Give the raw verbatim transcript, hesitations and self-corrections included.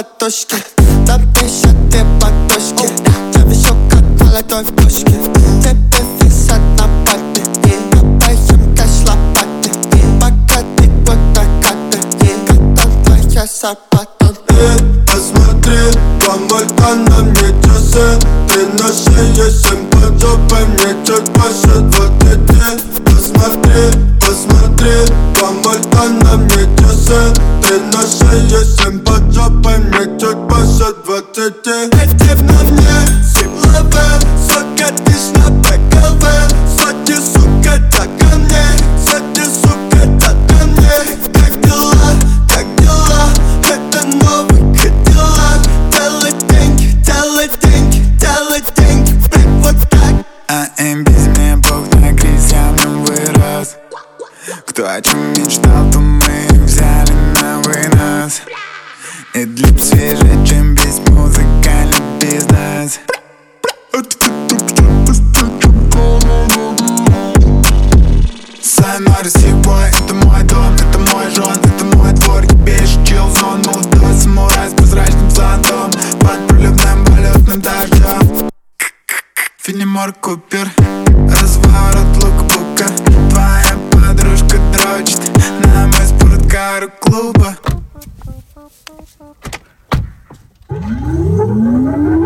подушке. Напишите подушке. Завешу как молодой в пушке. Тебе висят на папе. Копаем кэш лопаты. Пока ты вот накаты. Когда твоя зарплата. Посмотри, помолка на мне часы. Ты на шее, семь под жопой, мне чуть больше двадцати. Посмотри, посмотри, помолка на мне часы. Ты на шее, семь под жопой, мне чуть больше двадцати. Эти на мне силовые, сука, ты ж на БКВ. Сзади, сука, так ко мне, сзади, сука, так ко мне. Как дела, как дела, это новый Кадиллак. Делай деньги, делай деньги, делай деньги, блин, вот так. А им без меня бог на кризис, я в нем вырос. Кто о чем мечтал, то мы взяли на вынос. И для свежее, чем весь музыкальный бизнес. Сайнар Сибой, это мой дом, это мой жон, это мой двор. Ебешь чил зон, молодой самурай с прозрачным зонтом. Под проливным полетным дождем. Филимор Купер, разворот лукбука. Твоя подружка дрочит на мой спорткар клуба.